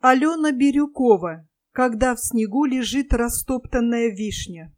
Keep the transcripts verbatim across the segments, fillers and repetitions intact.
Алена Бирюкова. Когда в снегу лежит растоптанная вишня.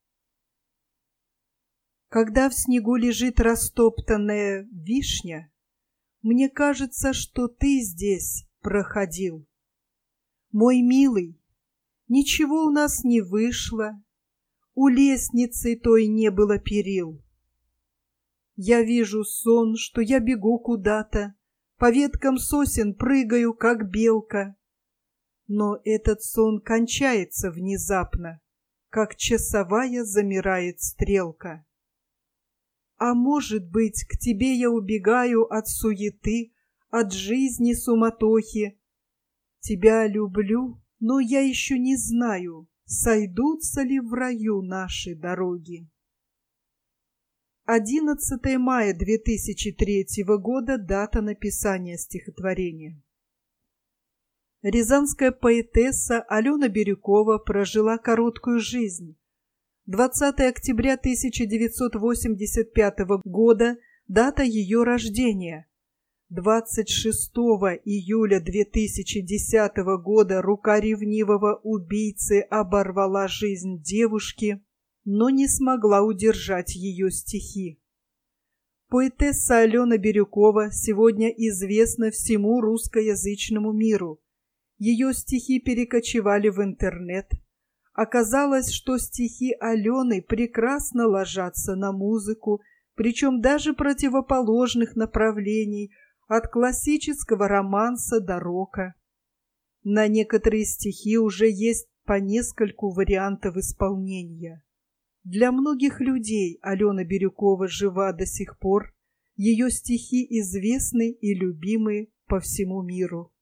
Когда в снегу лежит растоптанная вишня, мне кажется, что ты здесь проходил. Мой милый, ничего у нас не вышло, у лестницы той не было перил. Я вижу сон, что я бегу куда-то, по веткам сосен прыгаю, как белка. Но этот сон кончается внезапно, как часовая замирает стрелка. А может быть, к тебе я убегаю от суеты, от жизни суматохи. Тебя люблю, но я еще не знаю, сойдутся ли в раю наши дороги. одиннадцатое мая две тысячи третьего года, дата написания стихотворения. Рязанская поэтесса Алена Бирюкова прожила короткую жизнь. двадцатое октября тысяча девятьсот восемьдесят пятого года – дата ее рождения. двадцать шестого июля две тысячи десятого года рука ревнивого убийцы оборвала жизнь девушки, но не смогла удержать ее стихи. Поэтесса Алена Бирюкова сегодня известна всему русскоязычному миру. Ее стихи перекочевали в интернет. Оказалось, что стихи Алены прекрасно ложатся на музыку, причем даже противоположных направлений, от классического романса до рока. На некоторые стихи уже есть по нескольку вариантов исполнения. Для многих людей Алена Бирюкова жива до сих пор, ее стихи известны и любимы по всему миру.